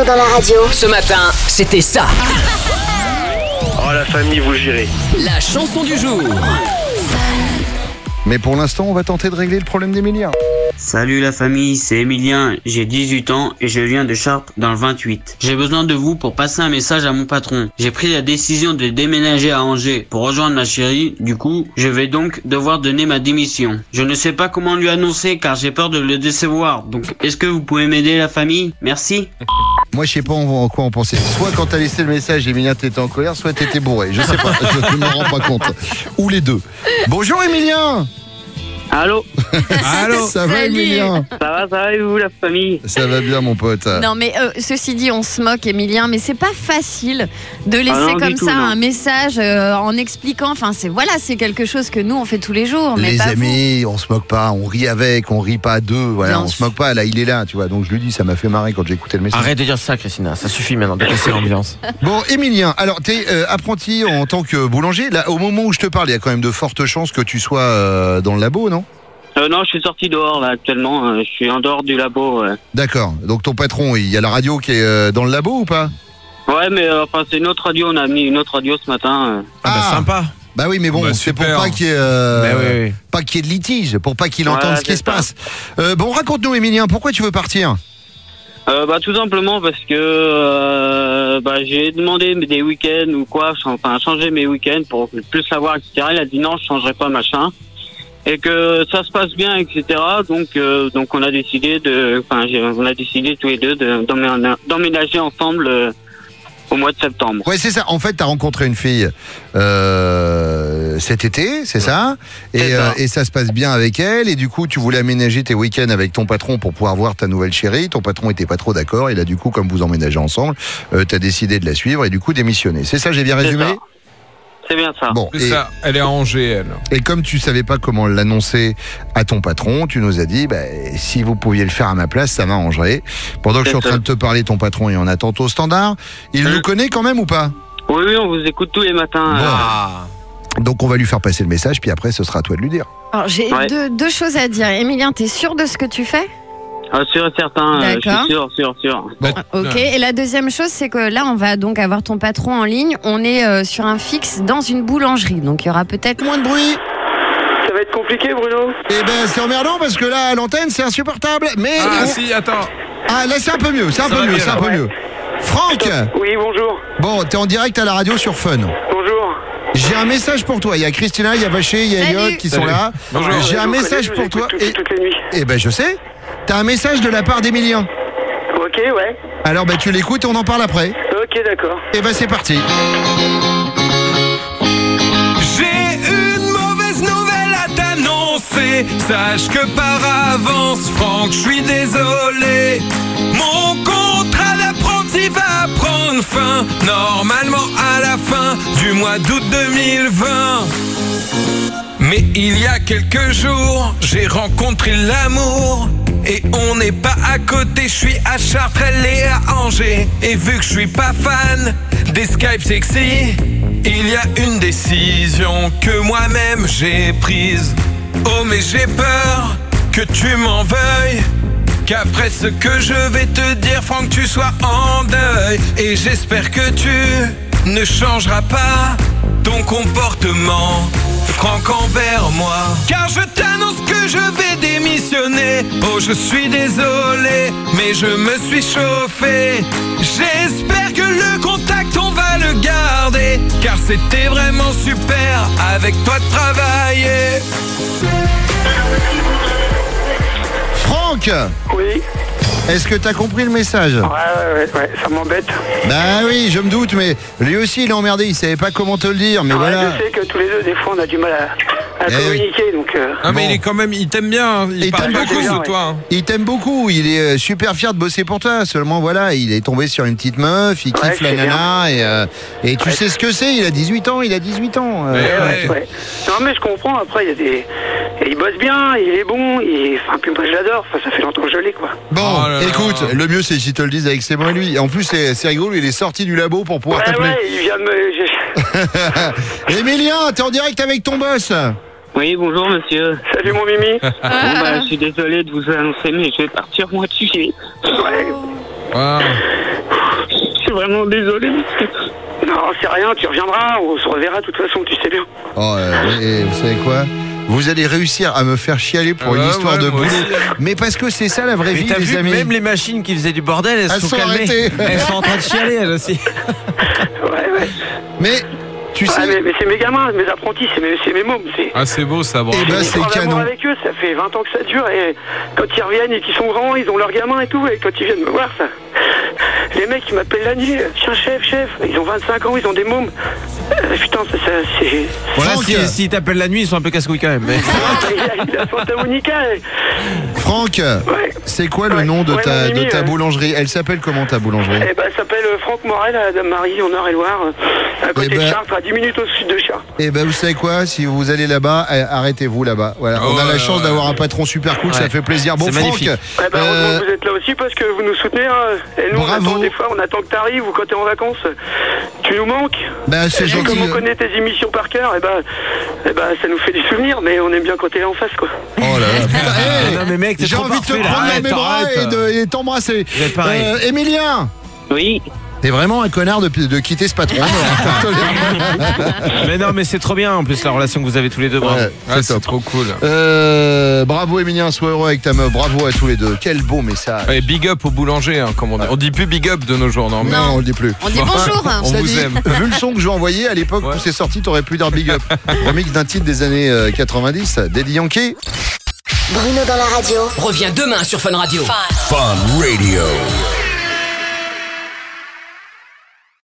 Bruno dans la radio. Ce matin, c'était ça. Oh la famille, vous gérez. La chanson du jour. Mais pour l'instant, on va tenter de régler le problème d'Emilien. Salut la famille, c'est Emilien, j'ai 18 ans et je viens de Chartres dans le 28. J'ai besoin de vous pour passer un message à mon patron. J'ai pris la décision de déménager à Angers pour rejoindre ma chérie, du coup, je vais donc devoir donner ma démission. Je ne sais pas comment lui annoncer car j'ai peur de le décevoir, donc est-ce que vous pouvez m'aider la famille? Merci. Moi, je sais pas en quoi on pensait. Soit quand t'as laissé le message, Emilien, t'étais en colère, soit t'étais bourré. Je sais pas, je ne me rends pas compte. Ou les deux. Bonjour Emilien. Allô? Allô? Ça va Emilien? Ça va et vous la famille? Ça va bien mon pote. Non mais ceci dit, on se moque Emilien, mais c'est pas facile de laisser non, comme du tout, ça non. un message en expliquant. Enfin c'est quelque chose que nous on fait tous les jours. Mais Les pas amis, on se moque pas, on rit avec, on rit pas à deux. Voilà, Bien on sûr. se moque pas. Là, il est là, tu vois. Donc je lui dis, ça m'a fait marrer quand j'ai écouté le message. Arrête de dire ça, Christina, ça suffit maintenant de casser l'ambiance. Bon, Emilien, alors t'es apprenti en tant que boulanger. Là, au moment où je te parle, il y a quand même de fortes chances que tu sois dans le labo, non? Non, je suis sorti dehors là actuellement, je suis en dehors du labo. D'accord. Donc ton patron, il y a la radio qui est dans le labo ou pas? Ouais, mais enfin c'est une autre radio, on a mis une autre radio ce matin. Sympa. Bah oui, mais bon, Bah, c'est pour super. pas qu'il y ait, oui. pas qu'il y ait de litige, pour pas qu'il entende ce qui c'est se ça. passe. Bon, raconte-nous, Emilien, pourquoi tu veux partir? Tout simplement parce que j'ai demandé des week-ends ou quoi, enfin changer mes week-ends pour plus savoir, etc. Il a dit non, je changerai pas, machin. Et que ça se passe bien, etc. Donc on a décidé on a décidé tous les deux d'emménager ensemble au mois de septembre. Ouais, c'est ça. En fait, t'as rencontré une fille cet été, c'est ça? C'est ça. Et ça se passe bien avec elle. Et du coup, tu voulais aménager tes week-ends avec ton patron pour pouvoir voir ta nouvelle chérie. Ton patron était pas trop d'accord. Et là, du coup, comme vous emménagez ensemble, t'as décidé de la suivre et du coup démissionner. C'est ça, j'ai bien résumé? ça. C'est bien ça. Bon. C'est ça, elle est à Angers, elle. Et comme tu savais pas comment l'annoncer à ton patron, tu nous as dit, si vous pouviez le faire à ma place, ça m'arrangerait. Pendant que je suis en train de te parler, ton patron est en attente au standard. Il nous connaît quand même ou pas? Oui, on vous écoute tous les matins. Donc on va lui faire passer le message, puis après ce sera à toi de lui dire. Alors j'ai Ouais. deux choses à dire. Emilien, t'es sûr de ce que tu fais? Sûr et certain, je D'accord. suis sûr. Ok. Et la deuxième chose, c'est que là, on va donc avoir ton patron en ligne. On est sur un fixe dans une boulangerie, donc il y aura peut-être Moins de bruit. Ça va être compliqué, Bruno. Eh ben c'est emmerdant parce que là à l'antenne c'est insupportable. Mais Si, attends. ah là c'est un peu mieux, c'est un Ça peu va mieux, bien, c'est un là. peu mieux. Franck, Oui, bonjour. bon t'es en direct à la radio sur Fun. Bonjour. J'ai un message pour toi. Il y a Christina, il y a Vaché, il y a Salut. Elliot qui sont Salut. là. Bonjour. J'ai un Je vous message connais, pour je toi. vous écoute toutes les nuits. Eh ben je sais. T'as un message de la part d'Emilien. Ok, ouais. Alors tu l'écoutes et on en parle après. Ok, d'accord. Eh ben c'est parti. J'ai une mauvaise nouvelle à t'annoncer. Sache que par avance, Franck, je suis désolé. Mon contrat d'apprenti va prendre fin, normalement à la fin du mois d'août 2020. Mais il y a quelques jours, j'ai rencontré l'amour. Et on n'est pas à côté, je suis à Chartres, elle est à Angers. Et vu que je suis pas fan des Skype sexy, il y a une décision que moi-même j'ai prise. Oh mais j'ai peur que tu m'en veuilles, qu'après ce que je vais te dire, Franck, tu sois en deuil. Et j'espère que tu ne changeras pas ton comportement, Franck, envers moi. Car je t'annonce que je vais démissionner. Oh, je suis désolé, mais je me suis chauffé. J'espère que le contact, on va le garder, car c'était vraiment super avec toi de travailler. Franck, Oui. est-ce que t'as compris le message? Ouais, ça m'embête. Bah oui, je me doute, mais lui aussi il est emmerdé, il savait pas comment te le dire, mais Ouais, voilà. je sais que tous les deux, des fois, on a du mal à Eh oui. communiquer, donc... Ah, mais Bon. il est quand même, il t'aime bien. Il Il parle t'aime beaucoup beaucoup, de ouais. toi. hein. Il t'aime beaucoup, il est super fier de bosser pour toi. Seulement voilà, il est tombé sur une petite meuf, il Ouais, kiffe la c'est nana et tu Ouais. sais ce que c'est, il a 18 ans, il a 18 ans. Ouais. Non, mais je comprends, après, il y a des... Il bosse bien, il est bon, enfin, puis moi, je l'adore, enfin, ça fait longtemps que je l'ai, quoi. Bon, Oh là là. écoute, le mieux c'est qu'ils te le disent avec ses mots à lui. Et en plus c'est rigolo, il est sorti du labo pour pouvoir t'appeler. Ouais, il vient de me... Emilien, t'es en direct avec ton boss. Oui, bonjour monsieur. Salut, mon Mimi. Je suis désolé de vous annoncer, mais je vais partir au mois de juillet. Ouais. Wow. suis vraiment désolé. Non, c'est rien, tu reviendras, on se reverra de toute façon, tu sais bien. Oh, et vous savez quoi ? Vous allez réussir à me faire chialer pour une histoire de boulot. Mais parce que c'est ça la vraie vie, les amis. Même les machines qui faisaient du bordel, elles sont calmées. arrêtées. Elles sont en train de chialer, elles aussi. Ouais. Mais tu sais. Mais c'est mes gamins, mes apprentis, c'est mes mômes. Ah, c'est beau ça, bravo. Eh ben, c'est canon. Avec eux, ça fait 20 ans que ça dure et quand ils reviennent et qu'ils sont grands, ils ont leurs gamins et tout, et quand ils viennent me voir, ça. Les mecs qui m'appellent la nuit, tiens chef, ils ont 25 ans, ils ont des mômes. Putain, c'est... Voilà, Franck, s'ils t'appellent la nuit, ils sont un peu casse-couilles quand même. Mais... il a Santa Monica. Franck, c'est quoi le nom de ta boulangerie ? Elle s'appelle comment ta boulangerie ? Eh ben, elle s'appelle Franck Morel à Dame-Marie, en Eure-et-Loire, à côté de Chartres, à 10 minutes au sud de Chartres. Eh ben, vous savez quoi ? Si vous allez là-bas, arrêtez-vous là-bas. Voilà, on a la chance d'avoir un patron super cool, ça fait plaisir. Bon, Franck, magnifique. Eh ben, heureusement que vous êtes là aussi parce que vous nous soutenez. Et nous, bravo. des fois, on attend que t'arrives ou quand t'es en vacances, tu nous manques. Ben, c'est gentil. Comme on connaît tes émissions par cœur, ça nous fait du souvenir, mais on aime bien quand t'es là en face, quoi. Oh là là, putain, non mais mec, t'es j'ai trop envie de te parfait, là. prendre dans mes bras Arrête. et t'embrasser. Vous êtes pareil. Emilien, Oui. t'es vraiment un connard de quitter ce patron. Mais non, mais c'est trop bien en plus la relation que vous avez tous les deux. Bravo. Ouais, Ah, c'est trop cool. Bravo Emilien, sois heureux avec ta meuf. Bravo à tous les deux. Quel beau message. Et big up au boulanger, hein, comme on dit. On dit plus big up de nos jours, non, mais Non, on le dit plus. On dit bonjour. on Cela vous dit, aime. vu le son que je vais envoyer à l'époque où c'est sorti, t'aurais pu dire big up. Remix d'un titre des années 90, Daddy Yankee. Bruno dans la radio. Reviens demain sur Fun Radio. Fun Radio.